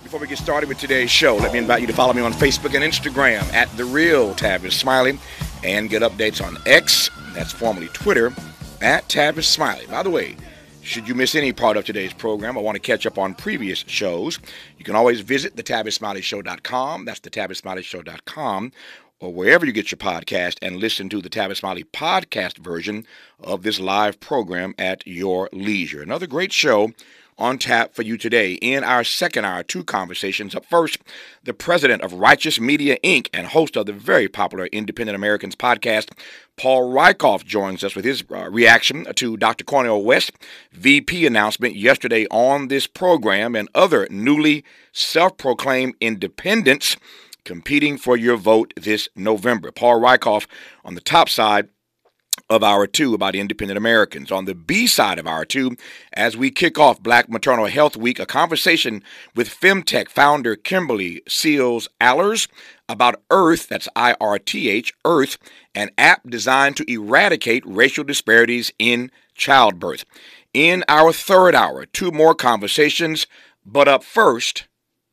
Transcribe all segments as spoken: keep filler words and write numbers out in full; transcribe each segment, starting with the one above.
Before we get started with today's show, let me invite you to follow me on Facebook and Instagram at The Real Tavis Smiley and get updates on X, that's formerly Twitter, at Tavis Smiley. By the way, should you miss any part of today's program or want to catch up on previous shows, you can always visit the tavis smiley show dot com. That's the tavis smiley show dot com, or wherever you get your podcast, and listen to the Tavis Smiley podcast version of this live program at your leisure. Another great show on tap for you today. In our second hour, two conversations. Up first, the president of Righteous Media, Incorporated and host of the very popular Independent Americans podcast, Paul Rieckhoff, joins us with his uh, reaction to Doctor Cornel West's V P announcement yesterday on this program and other newly self-proclaimed independents competing for your vote this November. Paul Rieckhoff on the top side of Hour two about Independent Americans. On the B side of Hour two, as we kick off Black Maternal Health Week, a conversation with Femtech founder Kimberly Seals Allers about Earth, that's I R T H, Earth, an app designed to eradicate racial disparities in childbirth. In our third hour, two more conversations, but up first.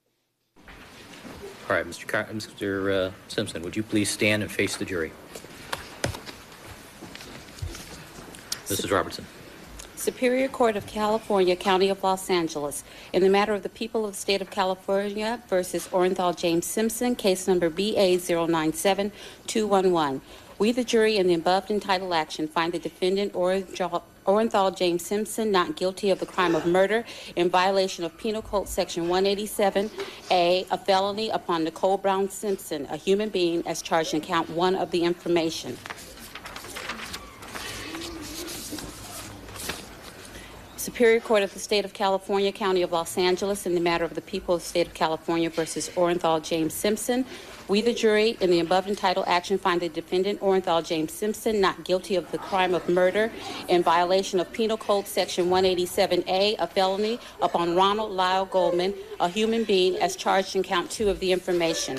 All right, Mister Car- Mister Uh, Simpson, would you please stand and face the jury? Missus Robertson. Superior Court of California, County of Los Angeles, in the matter of the people of the state of California versus Orenthal James Simpson, case number B A zero nine seven two one one. We, the jury, in the above entitled action, find the defendant Orenthal Orenthal James Simpson not guilty of the crime of murder in violation of Penal Code Section one eighty-seven A, a felony upon Nicole Brown Simpson, a human being, as charged in count one of the information. Superior Court of the State of California, County of Los Angeles, in the matter of the people of the State of California versus Orenthal James Simpson. We, the jury, in the above entitled action, find the defendant Orenthal James Simpson not guilty of the crime of murder in violation of Penal Code Section one eighty-seven A, a felony upon Ronald Lyle Goldman, a human being, as charged in count two of the information.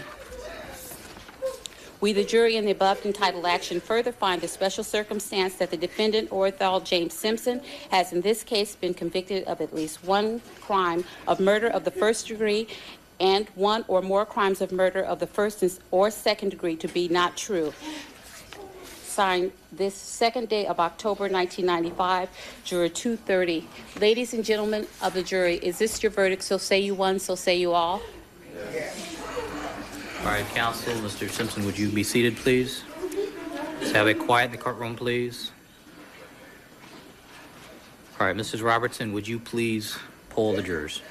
We, the jury, in the above entitled action, further find the special circumstance that the defendant, Orenthal James Simpson, has in this case been convicted of at least one crime of murder of the first degree and one or more crimes of murder of the first or second degree to be not true. Signed this second day of October nineteen ninety-five, Juror two thirty. Ladies and gentlemen of the jury, is this your verdict? So say you one, so say you all. Yes. All right, counsel. Mister Simpson, would you be seated, please? Let's have it quiet in the courtroom, please. All right, Missus Robertson, would you please poll the jurors?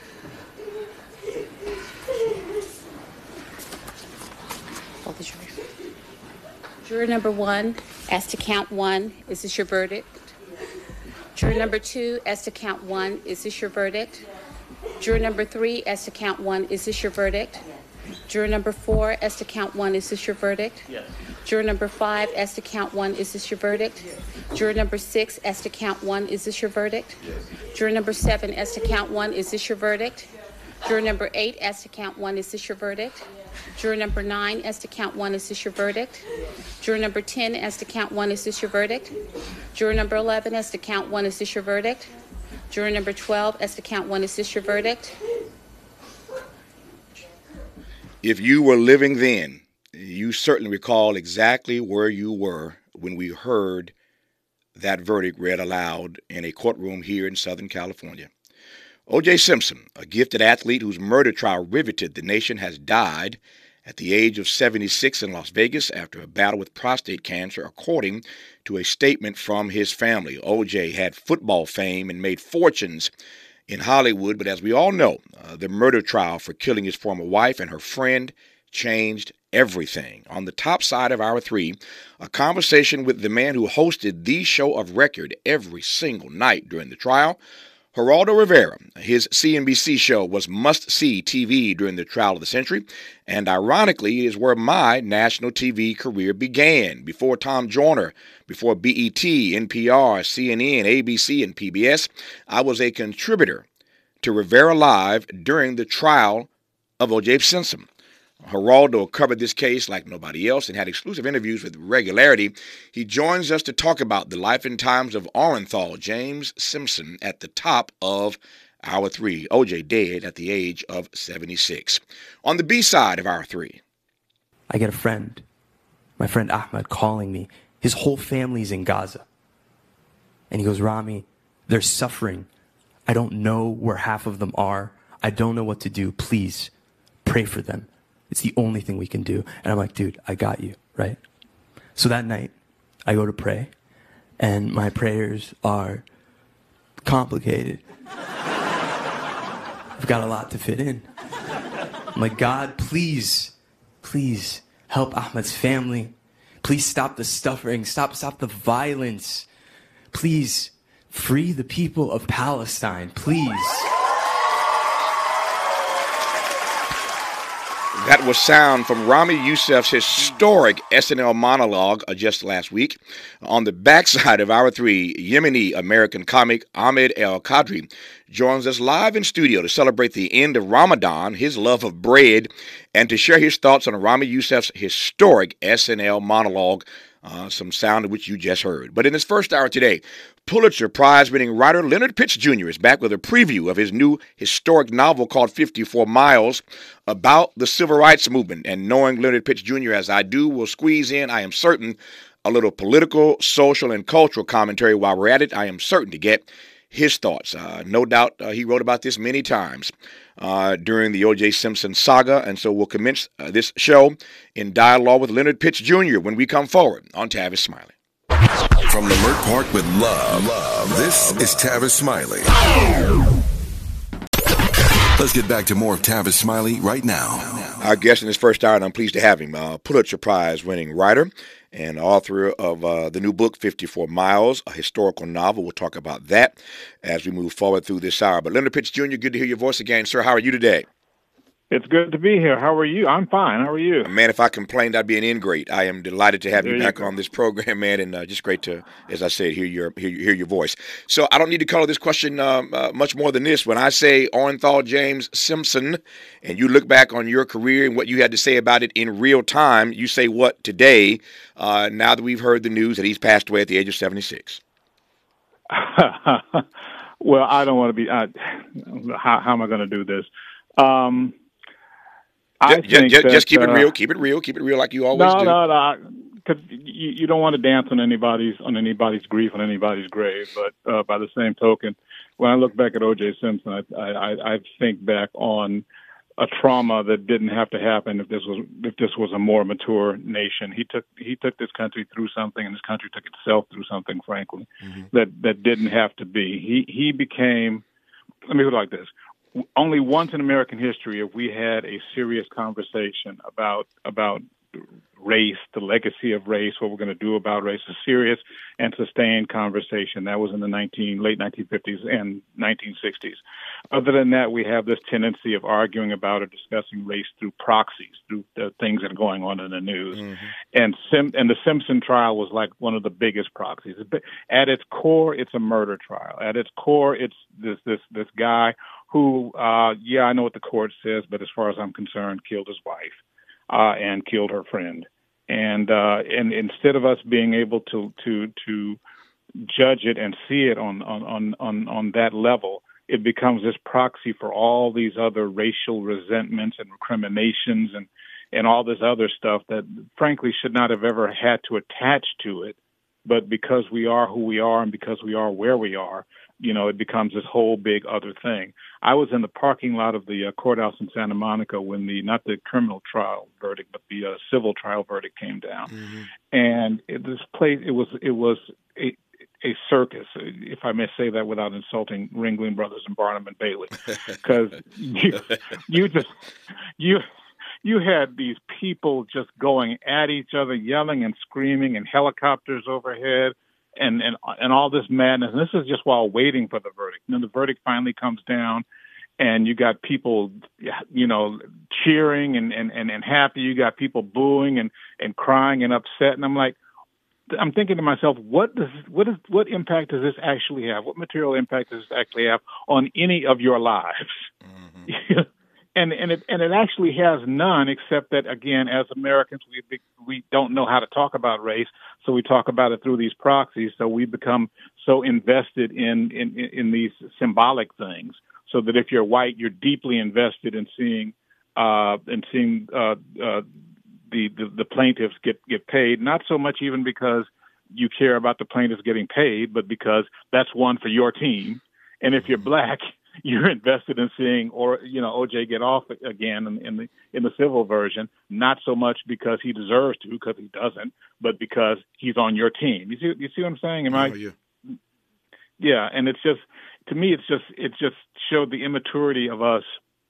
Poll the jury. Juror number one, as to count one, is this your verdict? Juror number two, as to count one, is this your verdict? Juror number three, as to count one, is this your verdict? Juror number four, as to count one, is this your verdict? Yes. Juror number five, as to count one, is this your verdict? Yes. Juror number six, as to count one, is this your verdict? Yes. Juror number seven, as to count one, is this your verdict? Juror number eight, as to count one, is this your verdict? Juror number nine, as to count one, is this your verdict? Juror number ten, as to count one, is this your verdict? Juror number eleven, as to count one, is this your verdict? Juror number twelve, as to count one, is this your verdict? If you were living then, you certainly recall exactly where you were when we heard that verdict read aloud in a courtroom here in Southern California. O J Simpson, a gifted athlete whose murder trial riveted the nation, has died at the age of seventy-six in Las Vegas after a battle with prostate cancer, according to a statement from his family. O J had football fame and made fortunes in Hollywood, but as we all know, uh, the murder trial for killing his former wife and her friend changed everything. On the top side of Hour three, a conversation with the man who hosted the show of record every single night during the trial, Geraldo Rivera. His C N B C show was must-see T V during the trial of the century, and ironically, it is where my national T V career began. Before Tom Joyner, before B E T, N P R, C N N, A B C, and P B S, I was a contributor to Rivera Live during the trial of O J Simpson. Geraldo covered this case like nobody else and had exclusive interviews with regularity. He joins us to talk about the life and times of Orenthal James Simpson at the top of Hour three, O J dead at the age of seventy-six. On the B side of Hour three, I get a friend, my friend Ahmed, calling me. His whole family's in Gaza. And he goes, Rami, they're suffering. I don't know where half of them are. I don't know what to do. Please pray for them. It's the only thing we can do. And I'm like, dude, I got you, right? So that night, I go to pray, and my prayers are complicated. I've got a lot to fit in. I'm like, God, please, please help Ahmed's family. Please stop the suffering. Stop, stop the violence. Please free the people of Palestine. Please. That was sound from Rami Youssef's historic S N L monologue uh, just last week. On the backside of Hour three, Yemeni-American comic Ahmed El-Qadri joins us live in studio to celebrate the end of Ramadan, his love of bread, and to share his thoughts on Rami Youssef's historic S N L monologue, uh, some sound of which you just heard. But in this first hour today, Pulitzer Prize-winning writer Leonard Pitts Junior is back with a preview of his new historic novel called fifty-four miles about the civil rights movement. And knowing Leonard Pitts Junior as I do, will squeeze in, I am certain, a little political, social, and cultural commentary while we're at it. I am certain to get his thoughts. Uh, no doubt uh, he wrote about this many times uh, during the O J Simpson saga, and so we'll commence uh, this show in dialogue with Leonard Pitts Junior when we come forward on Tavis Smiley. From Leimert Park with love, love, this is Tavis Smiley. Let's get back to more of Tavis Smiley right now. Our guest in this first hour, and I'm pleased to have him, uh, Pulitzer Prize-winning writer and author of uh, the new book, fifty-four miles, a historical novel. We'll talk about that as we move forward through this hour. But Leonard Pitts Junior, good to hear your voice again. Sir, how are you today? It's good to be here. How are you? I'm fine. How are you? Man, if I complained, I'd be an ingrate. I am delighted to have there you back you on this program, man, and uh, just great to, as I said, hear your hear, hear your voice. So I don't need to color this question um, uh, much more than this. When I say Orenthal James Simpson, and you look back on your career and what you had to say about it in real time, you say what today, uh, now that we've heard the news that he's passed away at the age of seventy-six? Well, I don't want to be, I, how, how am I going to do this? Um I just, think just, that, just keep it uh, real. Keep it real. Keep it real, like you always no, do. No, no, no. Because you, you don't want to dance on anybody's on anybody's grief, on anybody's grave. But uh, by the same token, when I look back at O J Simpson, I, I, I think back on a trauma that didn't have to happen if this was if this was a more mature nation. He took he took this country through something, and this country took itself through something, frankly, mm-hmm. that that didn't have to be. He he became. Let me put it like this. Only once in American history have we had a serious conversation about about race, the legacy of race, what we're going to do about race, a serious and sustained conversation. That was in the nineteen late nineteen fifties and nineteen sixties. Other than that, we have this tendency of arguing about or discussing race through proxies, through the things that are going on in the news. Mm-hmm. And Sim- and the Simpson trial was like one of the biggest proxies. At its core, it's a murder trial. At its core, it's this this this guy who, uh, yeah, I know what the court says, but as far as I'm concerned, killed his wife uh, and killed her friend. And uh, and instead of us being able to to to judge it and see it on on on on that level, it becomes this proxy for all these other racial resentments and recriminations and and all this other stuff that, frankly, should not have ever had to attach to it. But because we are who we are and because we are where we are, you know, it becomes this whole big other thing. I was in the parking lot of the uh, courthouse in Santa Monica when the, not the criminal trial verdict, but the uh, civil trial verdict came down. Mm-hmm. And it, this place, it was, it was a, a circus, if I may say that without insulting Ringling Brothers and Barnum and Bailey, because you, you just, you, you had these people just going at each other, yelling and screaming, and helicopters overhead. And, and and all this madness. And this is just while waiting for the verdict. And then the verdict finally comes down, and you got people, you know, cheering and, and, and, and happy. You got people booing and, and crying and upset. And I'm like, I'm thinking to myself, what does what is what impact does this actually have? What material impact does this actually have on any of your lives? Mm-hmm. And and it and it actually has none, except that, again, as Americans, we we don't know how to talk about race, so we talk about it through these proxies. So we become so invested in in, in these symbolic things. so that if you're white, you're deeply invested in seeing uh, in seeing uh, uh, the, the the plaintiffs get get paid. Not so much even because you care about the plaintiffs getting paid, but because that's one for your team. And if you're black, you're invested in seeing, or you know, O J get off again in, in the in the civil version. Not so much because he deserves to, because he doesn't, but because he's on your team. You see, you see what I'm saying? Am oh, I? yeah. Yeah, and it's just, to me, it's just it just showed the immaturity of us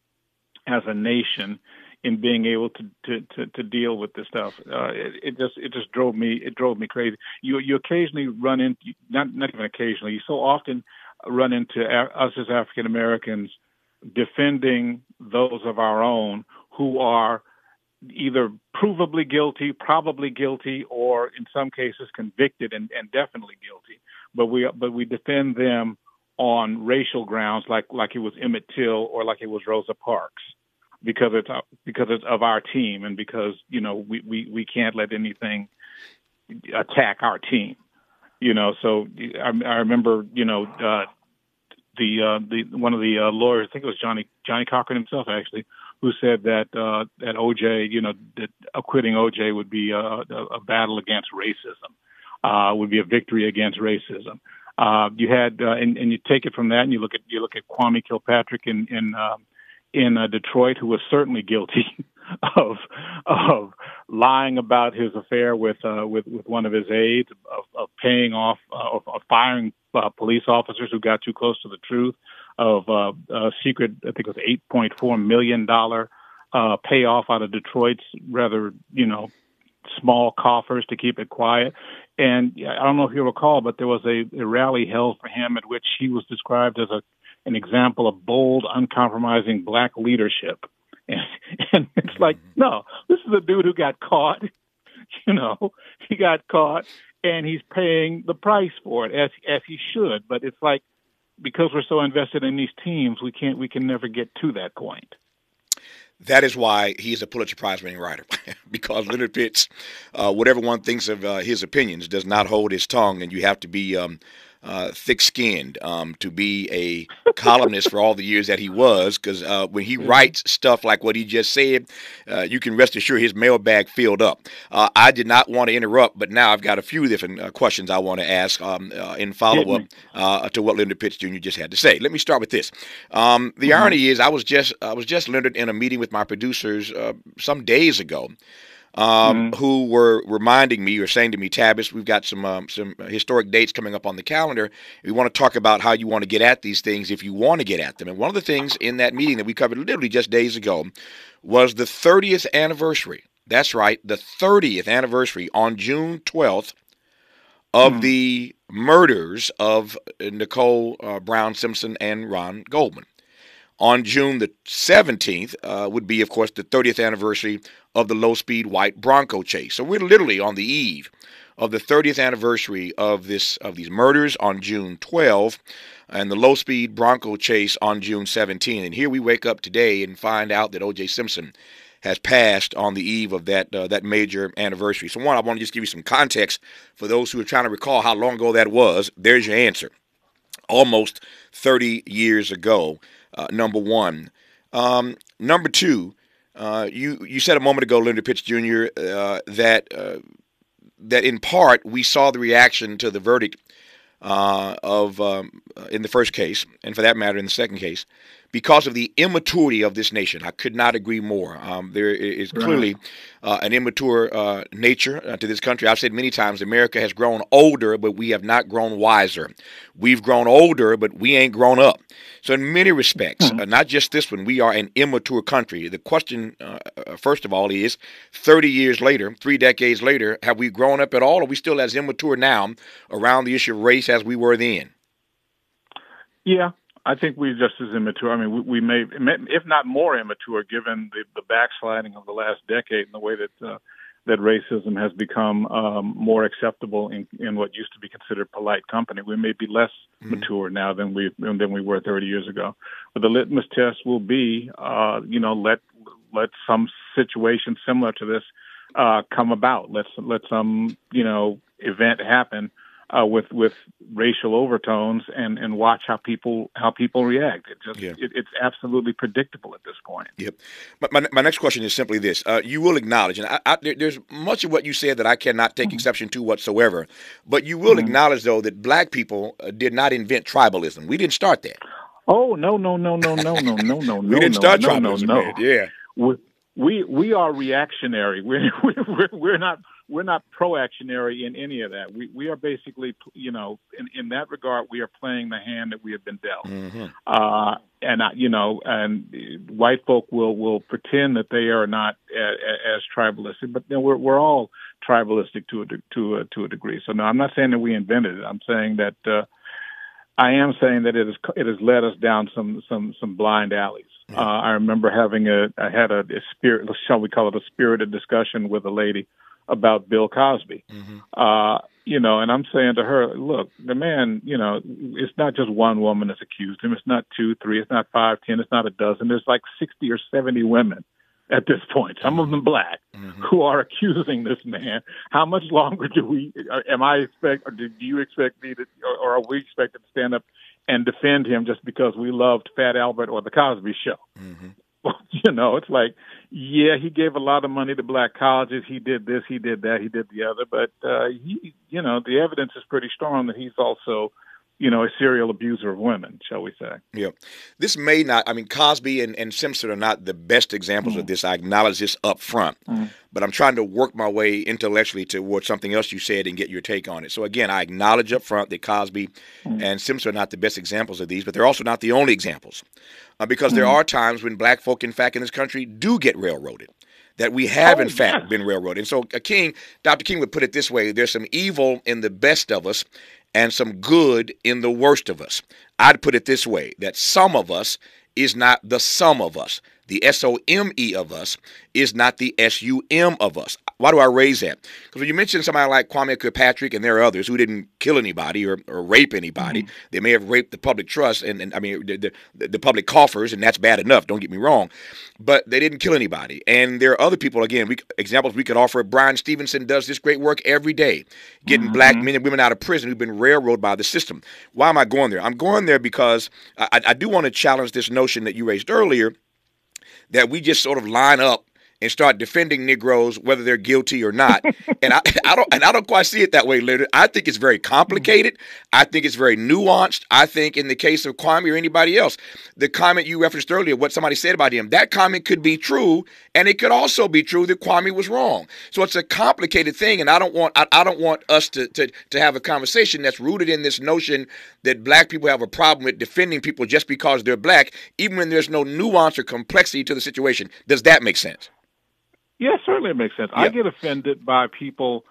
as a nation in being able to to, to, to deal with this stuff. Uh, it, it just it just drove me it drove me crazy. You you occasionally run into, not not even occasionally, you so often run into us as African Americans defending those of our own who are either provably guilty, probably guilty, or in some cases convicted and, and definitely guilty. But we but we defend them on racial grounds, like like it was Emmett Till or like it was Rosa Parks, because it's because it's of our team, and because you know we, we, we can't let anything attack our team. You know, so I, I remember, you know, uh, the uh, the one of the uh, lawyers, I think it was Johnny Johnny Cochran himself, actually, who said that uh, that O J, you know, that acquitting O J would be a, a battle against racism, uh, would be a victory against racism. Uh, you had, uh, and, and you take it from that, and you look at you look at Kwame Kilpatrick in in um, in uh, Detroit, who was certainly guilty of of lying about his affair with uh, with with one of his aides, of, of paying off, uh, of, of firing uh, police officers who got too close to the truth, of uh, a secret, I think it was eight point four million dollars uh, payoff out of Detroit's rather, you know, small coffers to keep it quiet. And I don't know if you recall, but there was a, a rally held for him at which he was described as a an example of bold, uncompromising black leadership. And, and it's like, no, this is a dude who got caught, you know, he got caught and he's paying the price for it, as as he should. But it's like, because we're so invested in these teams, we can't, we can never get to that point. That is why he's a Pulitzer Prize-winning writer, because Leonard Pitts, uh, whatever one thinks of uh, his opinions, does not hold his tongue, and you have to be um, uh, thick-skinned um, to be a columnist for all the years that he was, because uh, when he writes stuff like what he just said, uh, you can rest assured his mailbag filled up. Uh, I did not want to interrupt, but now I've got a few different uh, questions I want to ask um, uh, in follow-up uh, to what Leonard Pitts Junior just had to say. Let me start with this. Um, the mm-hmm. irony is, I was just I was just Leonard in a meeting with my producers uh, some days ago, um, mm-hmm. who were reminding me or saying to me, Tavis, we've got some um, some historic dates coming up on the calendar. We want to talk about how you want to get at these things if you want to get at them. And one of the things in that meeting that we covered literally just days ago was the thirtieth anniversary. That's right, the thirtieth anniversary on June twelfth of mm-hmm. the murders of Nicole uh, Brown Simpson and Ron Goldman. On June the seventeenth uh, would be, of course, the thirtieth anniversary of the low-speed white Bronco chase. So we're literally on the eve of the thirtieth anniversary of this of these murders on June twelfth, and the low-speed Bronco chase on June seventeenth. And here we wake up today and find out that O J Simpson has passed on the eve of that uh, that major anniversary. So one, I want to just give you some context for those who are trying to recall how long ago that was. There's your answer. Almost thirty years ago. Uh, number one. Um, number two, uh, you you said a moment ago, Leonard Pitts Junior, uh, that uh, that in part we saw the reaction to the verdict uh, of um, in the first case, and for that matter in the second case, because of the immaturity of this nation. I could not agree more. Um, there is clearly uh, an immature uh, nature uh, to this country. I've said many times, America has grown older, but we have not grown wiser. We've grown older, but we ain't grown up. So in many respects, uh, not just this one, we are an immature country. The question, uh, first of all, is thirty years later, three decades later, have we grown up at all? Or are we still as immature now around the issue of race as we were then? Yeah. I think we're just as immature. I mean, we, we may, if not more immature, given the, the backsliding of the last decade and the way that uh, that racism has become um, more acceptable in, in what used to be considered polite company. We may be less mm-hmm. mature now than we than we were thirty years ago. But the litmus test will be, uh, you know, let let some situation similar to this uh, come about. Let let some you know event happen. uh, with with racial overtones and, and watch how people how people react. It just Yeah. it, it's absolutely predictable at this point. Yep. But my, my next question is simply this. Uh, you will acknowledge, and I, I, there, there's much of what you said that I cannot take exception to whatsoever, but you will Mhm. acknowledge, though, that black people uh, did not invent tribalism. We didn't start that. Oh no no no no no no no no We no didn't no start no no tribalism, no. man. Yeah. We we we are reactionary. We're we're we're not we're not proactionary in any of that. We we are basically, you know, in, in that regard, we are playing the hand that we have been dealt. Mm-hmm. Uh, and I, you know, and white folk will will pretend that they are not as, as tribalistic, but then we're we're all tribalistic to a de- to a to a degree. So no, I'm not saying that we invented it. I'm saying that. Uh, I am saying that it has it has led us down some some some blind alleys. Yeah. Uh, I remember having a I had a, a spirit, shall we call it a spirited discussion with a lady about Bill Cosby. Mm-hmm. Uh, you know, and I'm saying to her, look, the man, you know, it's not just one woman that's accused him. It's not two, three. It's not five, ten. It's not a dozen. There's like sixty or seventy women at this point, some of them black, Mm-hmm. who are accusing this man. How much longer do we, am I expect, or do you expect me to, or, or are we expected to stand up and defend him just because we loved Fat Albert or The Cosby Show? Mm-hmm. Well, you know, it's like, yeah, he gave a lot of money to black colleges. He did this, he did that, he did the other. But, uh, he, you know, the evidence is pretty strong that he's also, you know, a serial abuser of women, shall we say. Yeah. This may not, I mean, Cosby and, and Simpson are not the best examples Mm. of this. I acknowledge this up front, Mm. but I'm trying to work my way intellectually towards something else you said and get your take on it. So again, I acknowledge up front that Cosby Mm. and Simpson are not the best examples of these, but they're also not the only examples. Uh, because there Mm. are times when black folk, in fact, in this country do get railroaded. That we have, Oh, in fact, yes. been railroaded. And so, uh, King, Doctor King would put it this way: there's some evil in the best of us, and some good in the worst of us. I'd put it this way: that some of us is not the sum of us. The S O M E of us is not the S U M of us. Why do I raise that? Because when you mention somebody like Kwame Kilpatrick, and there are others who didn't kill anybody or, or rape anybody, Mm-hmm. they may have raped the public trust and, and I mean the, the, the public coffers, and that's bad enough. Don't get me wrong, but they didn't kill anybody. And there are other people. Again, we, examples we could offer. Brian Stevenson does this great work every day, getting Mm-hmm. black men and women out of prison who've been railroaded by the system. Why am I going there? I'm going there because I, I do want to challenge this notion that you raised earlier, that we just sort of line up and start defending Negroes whether they're guilty or not. and I, I don't and I don't quite see it that way, Leonard. I think it's very complicated. I think it's very nuanced. I think in the case of Kwame or anybody else, the comment you referenced earlier, what somebody said about him, that comment could be true, and it could also be true that Kwame was wrong. So it's a complicated thing, and I don't want I, I don't want us to, to to have a conversation that's rooted in this notion that black people have a problem with defending people just because they're black, even when there's no nuance or complexity to the situation. Does that make sense? Yes, certainly it makes sense. Yeah. I get offended by people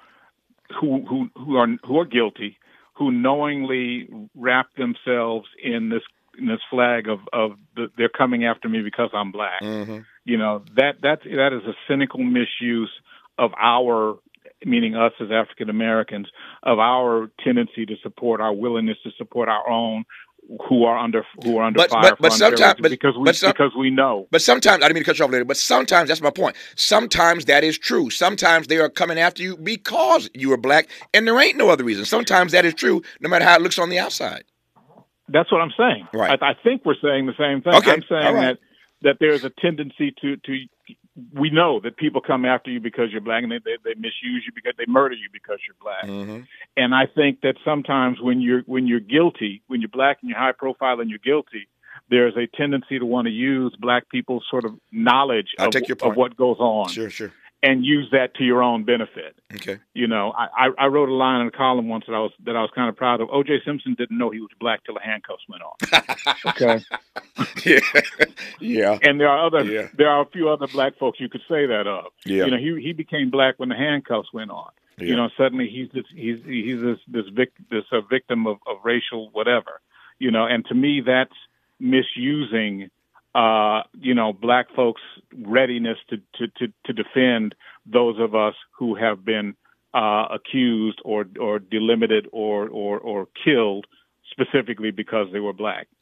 who who who are who are guilty, who knowingly wrap themselves in this in this flag of of the, they're coming after me because I'm black. Mm-hmm. You know, that that that is a cynical misuse of our, meaning us as African Americans, of our tendency to support, our willingness to support our own who are under who are under But- fire but- but for sometimes- unfair but- because we but some- because we know. But sometimes, I didn't mean to cut you off later, but sometimes, that's my point. Sometimes that is true. Sometimes they are coming after you because you are black, and there ain't no other reason. Sometimes that is true, no matter how it looks on the outside. That's what I'm saying. Right. I, I think we're saying the same thing. Okay. I'm saying All right. that that there's a tendency to, to we know that people come after you because you're black, and they, they, they misuse you because they murder you because you're black. Mm-hmm. And I think that sometimes when you're when you're guilty, when you're black and you're high profile and you're guilty, there's a tendency to want to use black people's sort of knowledge I of, take your of point. what goes on Sure, sure. and use that to your own benefit. Okay. You know, I, I, I wrote a line in a column once that I was that I was kind of proud of. O J Simpson didn't know he was black till the handcuffs went on. Okay. yeah. yeah. And there are other, Yeah. there are a few other black folks you could say that of. Yeah. You know, he he became black when the handcuffs went on. Yeah. You know, suddenly he's this he's he's this this vic, this uh, victim of, of racial whatever. You know, and to me that's misusing, uh, you know, black folks' readiness to to to, to defend those of us who have been uh, accused or or delimited or or or killed specifically because they were black. Yeah.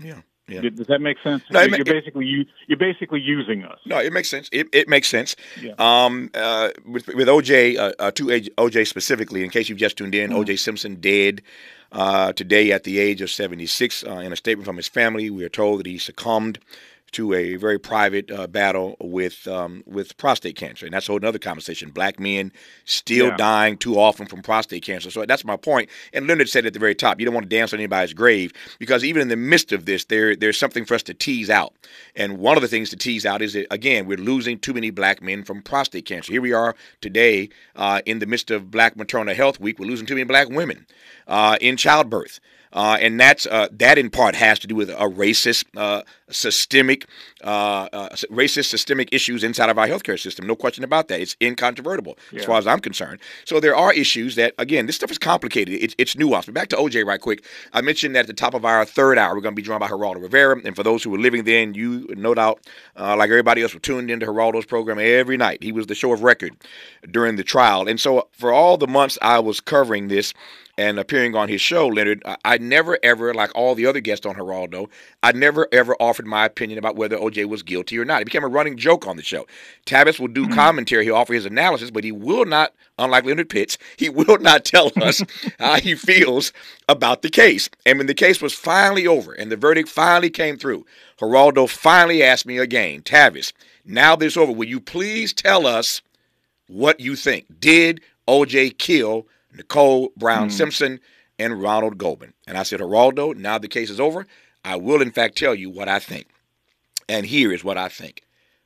Yeah. Does that make sense? No, you're, ma- you're basically you, you're basically using us. No, it makes sense. It, it makes sense. Yeah. Um, uh, with, with O J, uh, uh, to O J specifically, in case you've just tuned in, mm-hmm. O J Simpson dead uh, today at the age of seventy-six. Uh, in a statement from his family, we are told that he succumbed to a very private uh, battle with um, with prostate cancer. And that's a whole other conversation. Black men still yeah. dying too often from prostate cancer. So that's my point. And Leonard said at the very top, you don't want to dance on anybody's grave, because even in the midst of this, there there's something for us to tease out. And one of the things to tease out is that, again, we're losing too many black men from prostate cancer. Here we are today uh, in the midst of Black Maternal Health Week. We're losing too many black women uh, in childbirth. Uh, and that's uh, that in part has to do with a racist, uh, systemic, uh, uh, racist systemic issues inside of our healthcare system. No question about that. It's incontrovertible yeah. as far as I'm concerned. So there are issues that, again, this stuff is complicated. It's, it's nuanced. But back to O J right quick. I mentioned that at the top of our third hour, we're going to be joined by Geraldo Rivera. And for those who were living then, you no doubt, uh, like everybody else, were tuned into Geraldo's program every night. He was the show of record during the trial. And so for all the months I was covering this and appearing on his show, Leonard, I, I never ever, like all the other guests on Geraldo, I never ever offered my opinion about whether O J was guilty or not. It became a running joke on the show. Tavis will do mm-hmm. commentary, he'll offer his analysis, but he will not, unlike Leonard Pitts, he will not tell us how he feels about the case. And when the case was finally over and the verdict finally came through, Geraldo finally asked me again, Tavis, now that it's over, will you please tell us what you think? Did O J kill Nicole Brown mm. Simpson and Ronald Goldman? And I said, Geraldo, now the case is over, I will in fact tell you what I think. And here is what I think.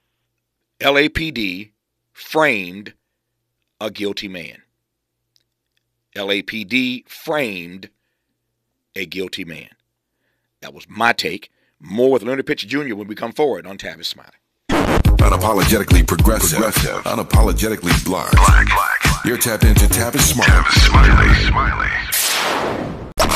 L A P D framed a guilty man. L A P D framed a guilty man. That was my take. More with Leonard Pitts Junior when we come forward on Tavis Smiley. Unapologetically progressive, progressive. Unapologetically black. black. black. You're tapped into Tavis Smiley. Tavis Smiley. Smiley.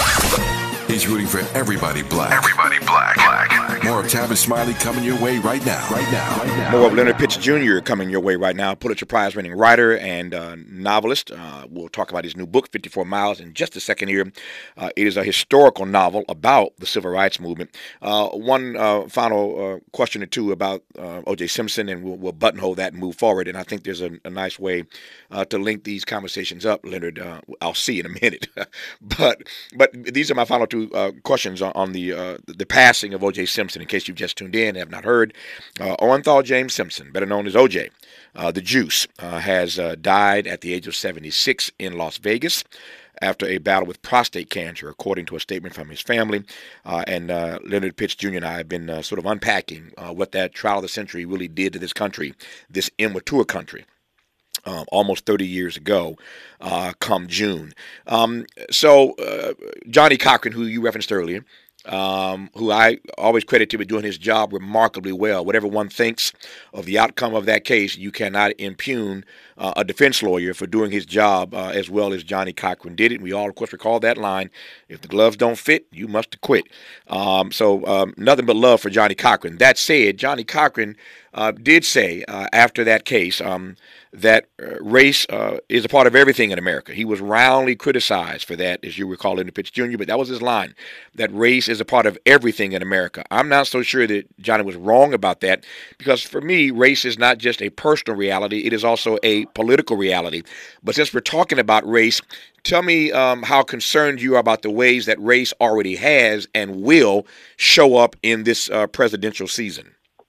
He's rooting for everybody black. Everybody black. black. More of Tavis Smiley coming your way right now. Right now. Right now. More of Leonard Pitts Junior coming your way right now. Pulitzer Prize winning writer and uh, novelist. Uh, we'll talk about his new book, fifty-four miles, in just a second here. Uh, it is a historical novel about the civil rights movement. Uh, one uh, final uh, question or two about uh, O J Simpson, and we'll, we'll buttonhole that and move forward. And I think there's a, a nice way uh, to link these conversations up, Leonard. Uh, I'll see in a minute. but but these are my final two uh, questions on, on the uh, the passing of O J Simpson. In case you've just tuned in and have not heard, uh, Orenthal James Simpson, better known as O J, uh, the Juice, uh, has uh, died at the age of seventy-six in Las Vegas after a battle with prostate cancer, according to a statement from his family. Uh, and uh, Leonard Pitts Junior and I have been uh, sort of unpacking uh, what that trial of the century really did to this country, this immature country. Um, almost thirty years ago, uh, come June. Um, so uh, Johnnie Cochran, who you referenced earlier, um, who I always credit to be doing his job remarkably well. Whatever one thinks of the outcome of that case, you cannot impugn uh, a defense lawyer for doing his job uh, as well as Johnnie Cochran did it. And we all, of course, recall that line, if the gloves don't fit, you must quit. Um, so um, nothing but love for Johnnie Cochran. That said, Johnnie Cochran uh, did say uh, after that case um, that uh, race uh, is a part of everything in America. He was roundly criticized for that, as you recall, Leonard Pitts Junior, but that was his line, that race is a part of everything in America. I'm not so sure that Johnny was wrong about that, because for me, race is not just a personal reality, it is also a political reality. But since we're talking about race, tell me um, how concerned you are about the ways that race already has and will show up in this uh, presidential season.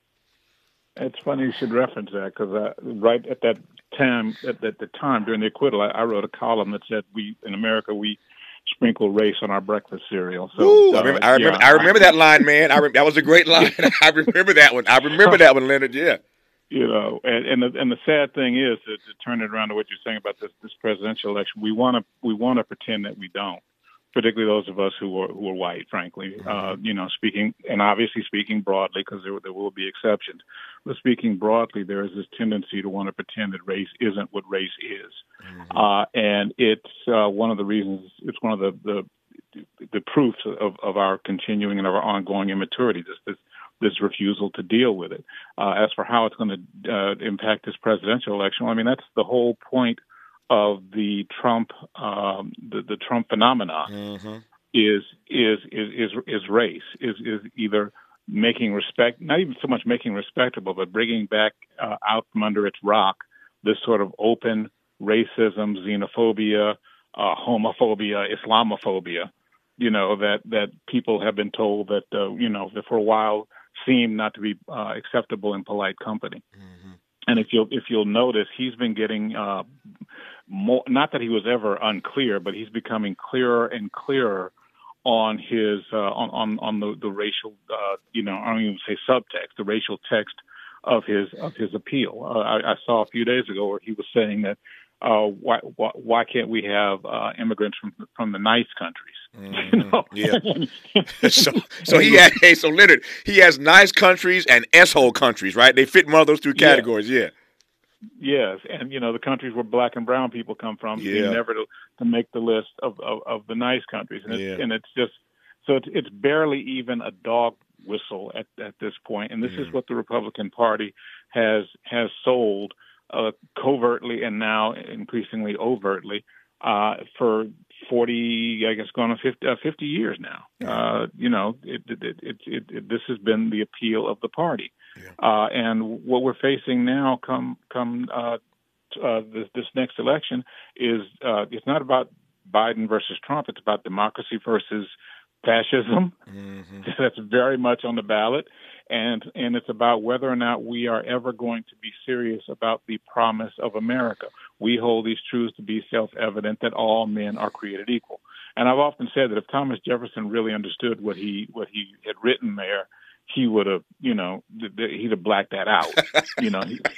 It's funny you should reference that, because uh, right at that time, at, at the time during the acquittal, I, I wrote a column that said we in America we sprinkle race on our breakfast cereal. So Ooh, uh, I remember, I remember, yeah, I remember that line, man. I re- that was a great line. I remember that one. I remember that one, Leonard. Yeah. You know, and and the, and the sad thing is to, to turn it around to what you're saying about this this presidential election. We want to we want to pretend that we don't. Particularly those of us who are who are white, frankly, mm-hmm. uh, you know, speaking and obviously speaking broadly, because there there will be exceptions. But speaking broadly, there is this tendency to want to pretend that race isn't what race is, mm-hmm. uh, and it's uh, one of the reasons. It's one of the the, the proofs of, of our continuing and of our ongoing immaturity. This this this refusal to deal with it. Uh, as for how it's going to uh, impact this presidential election, well, I mean that's the whole point of the Trump, um, the, the Trump phenomenon mm-hmm. is, is is is is race is is either making respect, not even so much making respectable, but bringing back uh, out from under its rock this sort of open racism, xenophobia, uh, homophobia, Islamophobia, you know, that, that people have been told that, uh, you know, that for a while seemed not to be uh, acceptable in polite company. Mm-hmm. And if you'll, if you'll notice, he's been getting uh, more, not that he was ever unclear, but he's becoming clearer and clearer on his, uh, on, on, on the, the racial, uh, you know, I don't even say subtext, the racial text of his, of his appeal. Uh, I, I saw a few days ago where he was saying that, uh, why, why, why can't we have, uh, immigrants from, from the nice countries? Mm-hmm. You know? Yeah. so, so he had, hey, so Leonard, he has nice countries and S-hole countries, right? They fit in one of those three categories. Yeah. Yes, and you know the countries where black and brown people come from, yeah. seem never to, to make the list of, of, of the nice countries, and it's, yeah. and it's just so it's, it's barely even a dog whistle at, at this point, and this mm. is what the Republican Party has has sold uh, covertly and now increasingly overtly uh, for forty, I guess, going on fifty, uh, fifty years now. Yeah. Uh, you know, it, it, it, it, it, it, this has been the appeal of the party. Yeah. Uh, and what we're facing now, come come uh, uh, this, this next election, is uh, it's not about Biden versus Trump. It's about democracy versus fascism. Mm-hmm. That's very much on the ballot, and and it's about whether or not we are ever going to be serious about the promise of America. We hold these truths to be self-evident that all men are created equal. And I've often said that if Thomas Jefferson really understood what he what he had written there, he would have, you know, th- th- he'd have blacked that out. You know, he,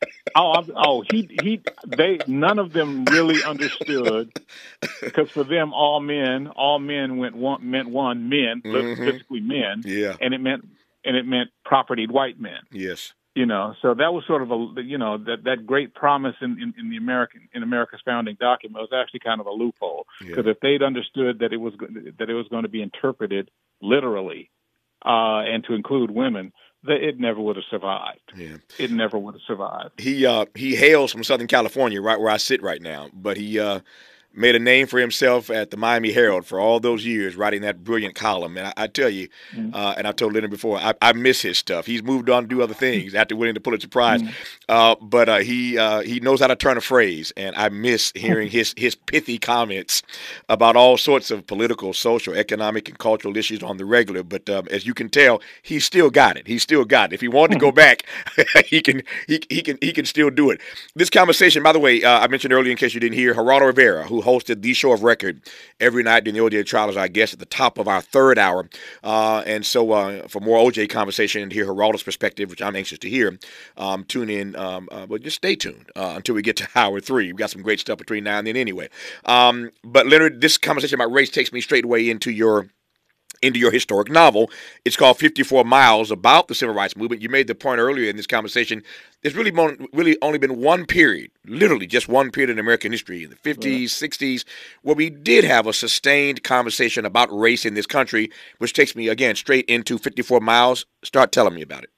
oh, oh, he, he, they, none of them really understood, because for them, all men, all men went one, meant one men, mm-hmm. physically men, yeah, and it meant, and it meant propertied white men. Yes, you know, so that was sort of a, you know, that that great promise in, in, in the American in America's founding document was actually kind of a loophole, because yeah. if they'd understood that it was that it was going to be interpreted literally. Uh, and to include women, that it never would have survived. Yeah. It never would have survived. He uh, he hails from Southern California, right where I sit right now, but he uh, made a name for himself at the Miami Herald for all those years, writing that brilliant column. And I, I tell you, mm-hmm. uh, and I told Leonard before, I, I miss his stuff. He's moved on to do other things after winning the Pulitzer Prize. Mm-hmm. Uh, but uh, he uh, he knows how to turn a phrase, and I miss hearing his, his pithy comments about all sorts of political, social, economic, and cultural issues on the regular. But um, as you can tell, he's still got it. He's still got it. If he wanted to go back, he can he, he can he can still do it. This conversation, by the way, uh, I mentioned earlier, in case you didn't hear, Geraldo Rivera, who hosted the Show of Record every night during the O J trial, as our guest at the top of our third hour. Uh, and so uh, for more O J conversation and hear Geraldo's perspective, which I'm anxious to hear, um, tune in. Um, uh, but just stay tuned uh, until we get to hour three. We've got some great stuff between now and then anyway. Um, but Leonard, this conversation about race takes me straight away into your into your historic novel. It's called fifty-four miles, about the civil rights movement. You made the point earlier in this conversation, there's really, really only been one period, literally just one period in American history, in the fifties, yeah. sixties, where we did have a sustained conversation about race in this country, which takes me, again, straight into fifty-four miles. Start telling me about it.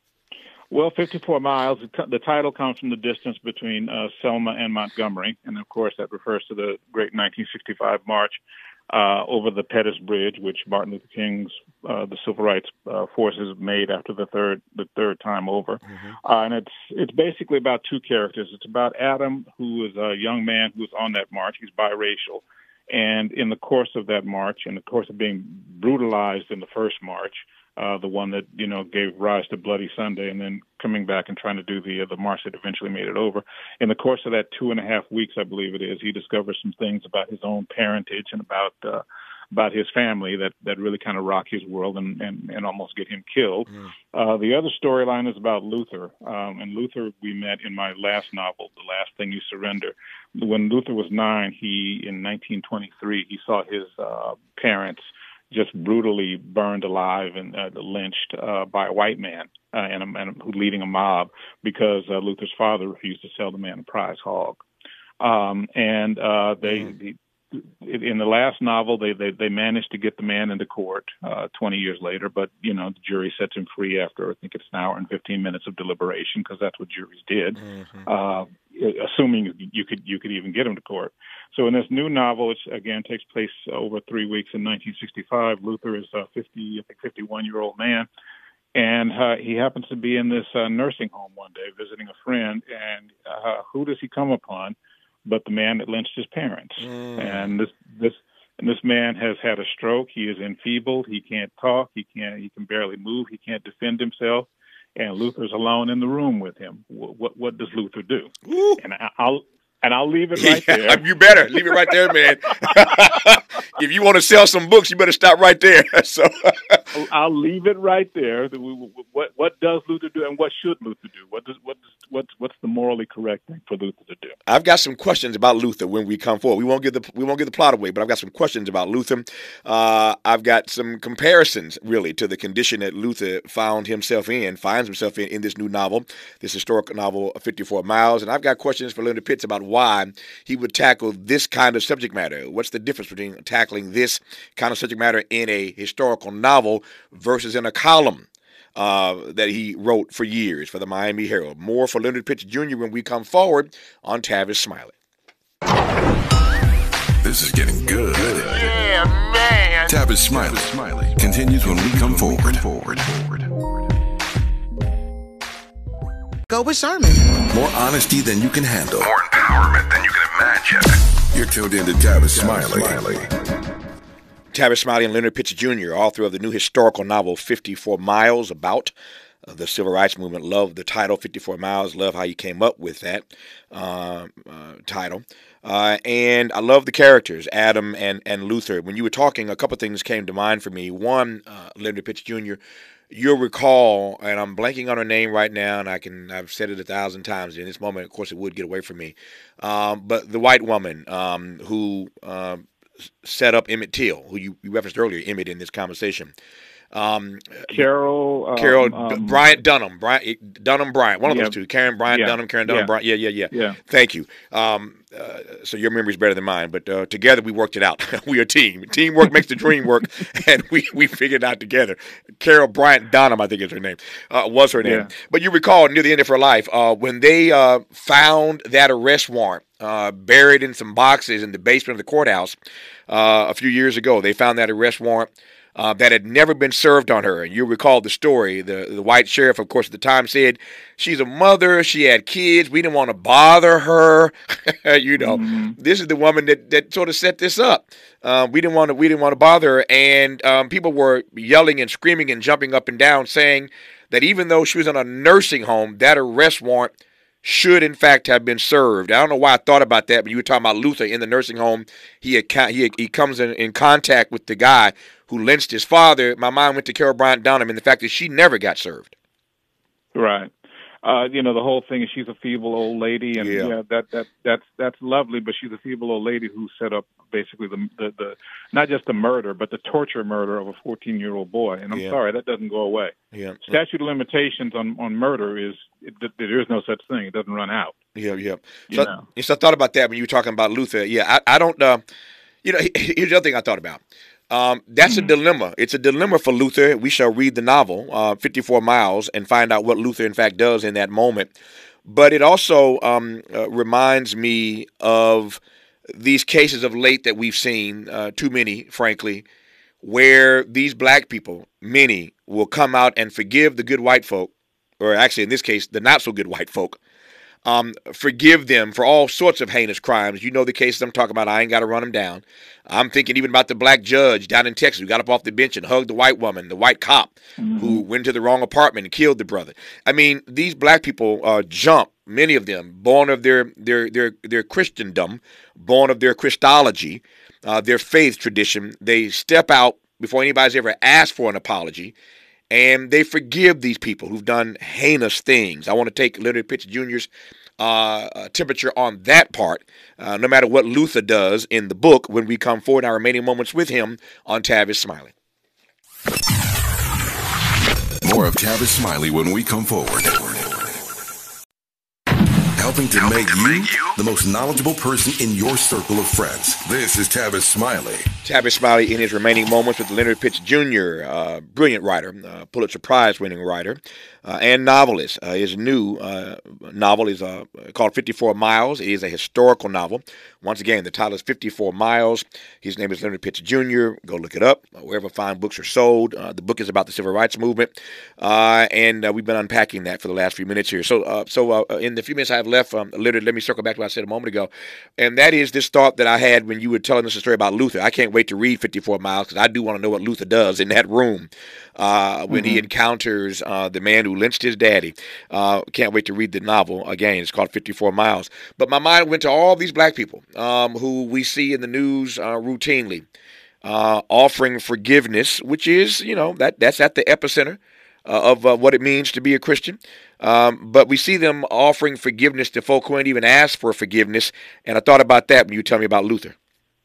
Well, fifty-four miles, the title comes from the distance between uh, Selma and Montgomery, and of course that refers to the great nineteen sixty-five march Uh, over the Pettus Bridge, which Martin Luther King's uh, the civil rights uh, forces made after the third the third time over, mm-hmm. uh, and it's it's basically about two characters. It's about Adam, who is a young man who's on that march. He's biracial, and in the course of that march, in the course of being brutalized in the first march, uh, the one that you know gave rise to Bloody Sunday, and then coming back and trying to do the uh, the march that eventually made it over. In the course of that two and a half weeks, I believe it is, he discovers some things about his own parentage and about uh, about his family that, that really kind of rock his world and, and, and almost get him killed. Mm. Uh, the other storyline is about Luther, um, and Luther we met in my last novel, The Last Thing You Surrender. When Luther was nine, he in nineteen twenty-three he saw his uh, parents just brutally burned alive and uh, lynched uh, by a white man uh, and, a, and a, leading a mob because uh, Luther's father refused to sell the man a prize hog. Um, and uh, they, mm. they, in the last novel, they, they, they managed to get the man into court uh, twenty years later, but, you know, the jury sets him free after, I think it's an hour and fifteen minutes of deliberation, because that's what juries did, mm-hmm. uh, assuming you could you could even get him to court. So in this new novel, which again takes place over three weeks in nineteen sixty-five, Luther is a fifty, I think fifty-one-year-old man, And uh, he happens to be in this uh, nursing home one day visiting a friend, and uh, who does he come upon but the man that lynched his parents? Mm. And this this and this man has had a stroke. He is enfeebled. He can't talk. He can't. He can barely move. He can't defend himself. And Luther's alone in the room with him. What what, what does Luther do? Ooh. And I, I'll. And I'll leave it right yeah, there. You better leave it right there, man. If you want to sell some books, you better stop right there. So I'll leave it right there. What what does Luther do, and what should Luther do? What does what does, what's what's the morally correct thing for Luther to do? I've got some questions about Luther when we come forward. We won't give the we won't give the plot away, but I've got some questions about Luther. Uh, I've got some comparisons, really, to the condition that Luther found himself in, finds himself in, in this new novel, this historic novel, fifty-four miles. And I've got questions for Leonard Pitts about why he would tackle this kind of subject matter. What's the difference between tackling this kind of subject matter in a historical novel versus in a column uh, that he wrote for years for the Miami Herald? More for Leonard Pitts Junior when we come forward on Tavis Smiley. This is getting good. Yeah, man. Tavis Smiley. Smiley continues when we come forward. forward. Go with Sherman. More honesty than you can handle. More empowerment than you can imagine. You're tuned in to Tavis Smiley. Tavis Smiley and Leonard Pitts Junior, author of the new historical novel fifty-four miles, about uh, the civil rights movement. Love the title, fifty-four miles. Love how you came up with that uh, uh, title. Uh, and I love the characters, Adam and, and Luther. When you were talking, a couple things came to mind for me. One, uh, Leonard Pitts Junior, you'll recall, and I'm blanking on her name right now, and I can, I've said it a thousand times. In this moment, of course, it would get away from me. Um, but the white woman um, who um, set up Emmett Till, who you, you referenced earlier, Emmett, in this conversation. Um, Carol, um, Carol um, Bryant Dunham, Bryant Dunham Bryant, one of yeah, those two. Karen Bryant yeah, Dunham, Karen Dunham yeah, Bryant. Yeah, yeah, yeah. yeah. Thank you. Um, uh, so your memory is better than mine, but uh, together we worked it out. We are a team. Teamwork makes the dream work, and we, we figured it out together. Carol Bryant Dunham, I think is her name, uh, was her name. Yeah. But you recall near the end of her life, uh, when they uh, found that arrest warrant uh, buried in some boxes in the basement of the courthouse uh, a few years ago, they found that arrest warrant Uh, that had never been served on her. And you recall the story. The the white sheriff, of course, at the time said, she's a mother, she had kids, we didn't want to bother her. you know, mm-hmm. This is the woman that, that sort of set this up. Uh, we didn't want to we didn't want to bother her. And um, people were yelling and screaming and jumping up and down, saying that even though she was in a nursing home, that arrest warrant should, in fact, have been served. I don't know why I thought about that, but you were talking about Luther in the nursing home. He had, he, he comes in, in contact with the guy who lynched his father. My mind went to Carol Bryant Dunham and the fact that she never got served. Right. Uh, you know, the whole thing is she's a feeble old lady, and yeah. yeah, that that that's that's lovely. But she's a feeble old lady who set up basically the the, the not just the murder, but the torture murder of a fourteen-year-old boy. And I'm yeah. sorry, that doesn't go away. Yeah. Statute of limitations on, on murder is it, there is no such thing. It doesn't run out. Yeah, yeah. You so, know. so I thought about that when you were talking about Luther. Yeah, I, I don't. Uh, you know, here's the other thing I thought about. Um, that's mm-hmm. a dilemma. It's a dilemma for Luther. We shall read the novel, uh, fifty-four miles, and find out what Luther, in fact, does in that moment. But it also um, uh, reminds me of these cases of late that we've seen, uh, too many, frankly, where these black people, many, will come out and forgive the good white folk, or actually, in this case, the not-so-good white folk, Um, forgive them for all sorts of heinous crimes. You know the cases I'm talking about. I ain't got to run them down. I'm thinking even about the black judge down in Texas who got up off the bench and hugged the white woman, the white cop mm-hmm. who went to the wrong apartment and killed the brother. I mean, these black people uh, jump, many of them, born of their their their their Christendom, born of their Christology, uh, their faith tradition. They step out before anybody's ever asked for an apology, and they forgive these people who've done heinous things. I want to take Leonard Pitts Junior's uh, temperature on that part, uh, no matter what Luther does in the book, when we come forward in our remaining moments with him on Tavis Smiley. More of Tavis Smiley when we come forward. helping to Helping make to you make you the most knowledgeable person in your circle of friends. This is Tavis Smiley. Tavis Smiley in his remaining moments with Leonard Pitts Junior, uh, brilliant writer, uh, Pulitzer Prize-winning writer, uh, and novelist. Uh, his new uh, novel is uh, called fifty-four miles. It is a historical novel. Once again, the title is fifty-four miles. His name is Leonard Pitts Junior Go look it up, uh, wherever fine books are sold. Uh, the book is about the civil rights movement, uh, and uh, we've been unpacking that for the last few minutes here. So, uh, so uh, in the few minutes I have left, um, Leonard, let me circle back to what I said a moment ago, and that is this thought that I had when you were telling us a story about Luther. I can't wait to read fifty-four miles because I do want to know what Luther does in that room uh, when mm-hmm. he encounters uh, the man who lynched his daddy. Uh, can't wait to read the novel again. It's called fifty-four miles. But my mind went to all these black people um, who we see in the news uh, routinely uh, offering forgiveness, which is, you know, that that's at the epicenter uh, of uh, what it means to be a Christian. Um, but we see them offering forgiveness to folk who ain't even asked for forgiveness. And I thought about that when you tell me about Luther.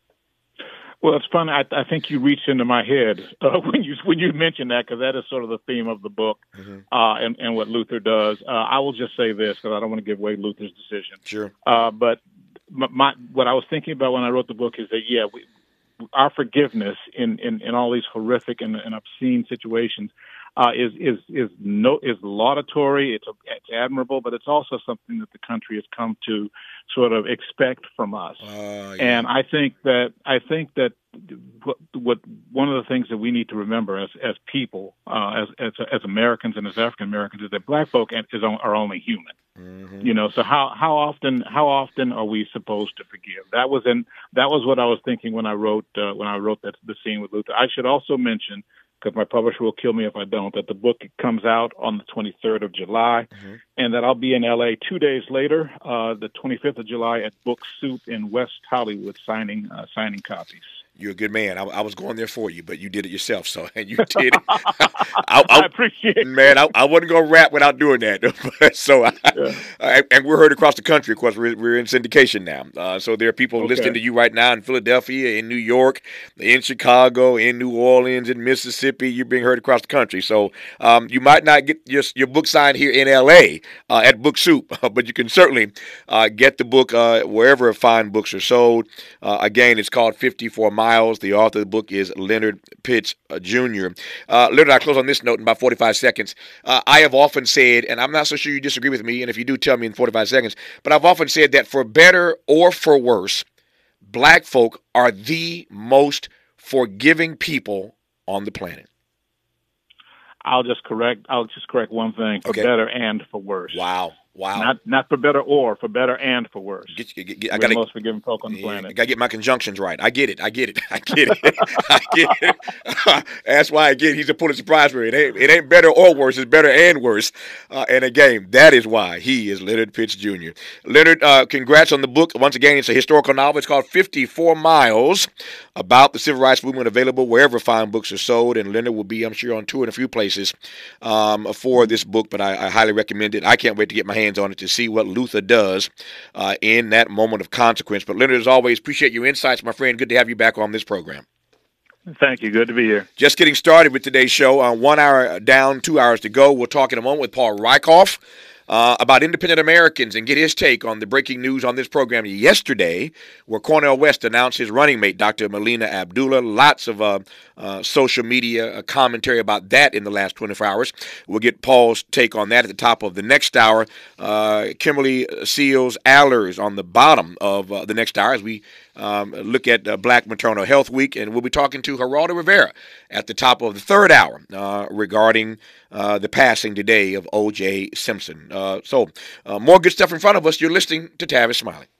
Well, it's funny. I, I think you reached into my head uh, when you when you mentioned that, because that is sort of the theme of the book mm-hmm. uh, and, and what Luther does. Uh, I will just say this, because I don't want to give away Luther's decision. Sure. Uh, but my, my, what I was thinking about when I wrote the book is that, yeah, we, our forgiveness in, in, in all these horrific and, and obscene situations uh, is is is no is laudatory. It's, it's admirable, but it's also something that the country has come to sort of expect from us. Uh, yeah. And I think that I think that what, what one of the things that we need to remember as as people, uh, as as as Americans and as African Americans, is that black folk is are only human. Mm-hmm. You know, so how how often how often are we supposed to forgive? That was in that was what I was thinking when I wrote uh, when I wrote that the scene with Luther. I should also mention, because my publisher will kill me if I don't, that the book comes out on the twenty-third of July, mm-hmm. and that I'll be in L A two days later, uh, the twenty-fifth of July, at Book Soup in West Hollywood, signing uh, signing copies. You're a good man. I, I was going there for you, but you did it yourself, so and you did it. I, I, I appreciate it. Man, I, I wasn't going to rap without doing that. so, I, yeah. I, and we're heard across the country. Of course, we're, we're in syndication now. Uh, so there are people okay. listening to you right now in Philadelphia, in New York, in Chicago, in New Orleans, in Mississippi. You're being heard across the country. So um, you might not get your, your book signed here in L A uh, at Book Soup, but you can certainly uh, get the book uh, wherever fine books are sold. Uh, again, it's called fifty-four miles. The author of the book is Leonard Pitts uh, Junior Uh, Leonard, I close on this note in about forty-five seconds. Uh, I have often said, and I'm not so sure you disagree with me, and if you do, tell me in forty-five seconds, but I've often said that for better or for worse, black folk are the most forgiving people on the planet. I'll just correct. I'll just correct one thing: for okay. better and for worse. Wow. Wow. Not not for better or, for better and for worse. Get, get, get, I We're gotta, the most forgiving folk on the yeah, planet. I got to get my conjunctions right. I get it. I get it. I get it. I get it. That's why, again, he's a Pulitzer Prize winner. It ain't, it ain't better or worse. It's better and worse. Uh, and again, that is why he is Leonard Pitts Junior Leonard, uh, congrats on the book. Once again, it's a historical novel. It's called fifty-four miles, about the civil rights movement, available wherever fine books are sold. And Leonard will be, I'm sure, on tour in a few places um, for this book, but I, I highly recommend it. I can't wait to get my hands on it to see what Luther does uh, in that moment of consequence. But Leonard, as always, appreciate your insights, my friend. Good to have you back on this program. Thank you. Good to be here. Just getting started with today's show. Uh, one hour down, two hours to go. We'll talk in a moment with Paul Rieckhoff uh, about independent Americans and get his take on the breaking news on this program yesterday, where Cornel West announced his running mate, Doctor Melina Abdullah. Lots of uh, uh, social media uh, commentary about that in the last twenty-four hours. We'll get Paul's take on that at the top of the next hour. Uh, Kimberly Seals Allers on the bottom of uh, the next hour as we um, look at uh, Black Maternal Health Week. And we'll be talking to Geraldo Rivera at the top of the third hour uh, regarding uh, the passing today of O J Simpson. Uh, so uh, more good stuff in front of us. You're listening to Tavis Smiley.